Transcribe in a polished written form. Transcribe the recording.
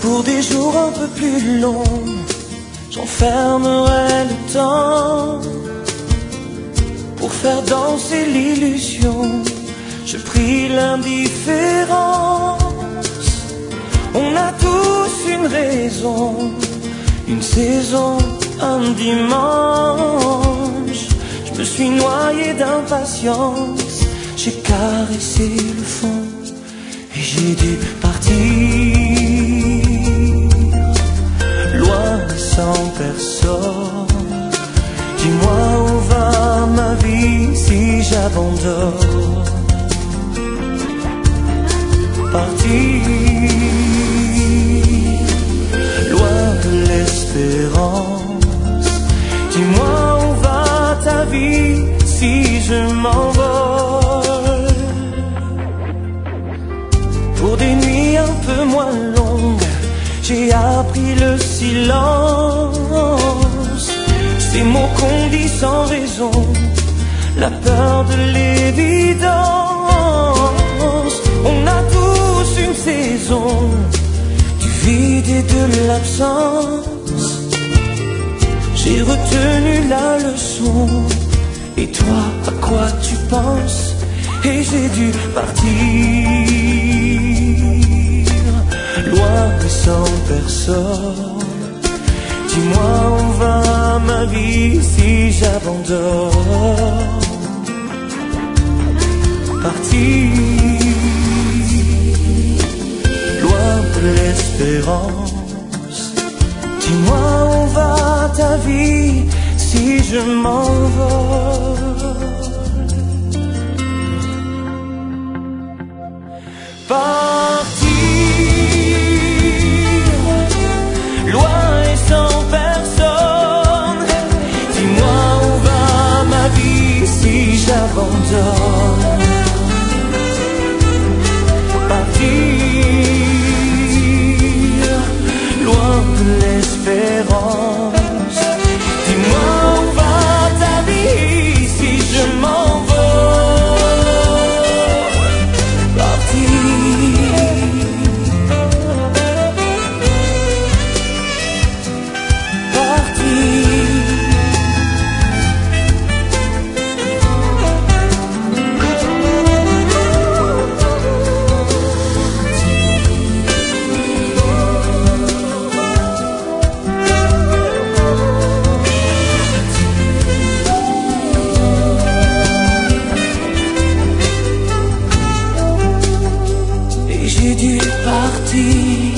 Pour des jours un peu plus longs, j'enfermerai le temps. Pour faire danser l'illusion, je prie l'indifférence. On a tous une raison, une saison, un dimanche. Je me suis noyé d'impatience, j'ai caressé le fond et j'ai dû partir, loin sans personne. Dis-moi où va ma vie si j'abandonne. Partir, loin de l'espérance. Dis-moi où va ta vie si je m'envole. Pour des nuits un peu moins longues, j'ai appris le silence. Ces mots qu'on dit sans raison, la peur de l'évidence. On a tous une saison, du vide et de l'absence. J'ai retenu la leçon, et toi, à quoi tu penses? Et j'ai dû partir, loin et sans personne. Dis-moi où va ma vie si j'abandonne. Partir, loin de l'espérance. Dis-moi où va ta vie si je m'envole. Partir, loin et sans personne. Dis-moi où va ma vie si j'abandonne. Partir, loin de l'espérance. Dis-moi où va ta vie si je m'envole. Partir, partir. Et j'ai dû partir,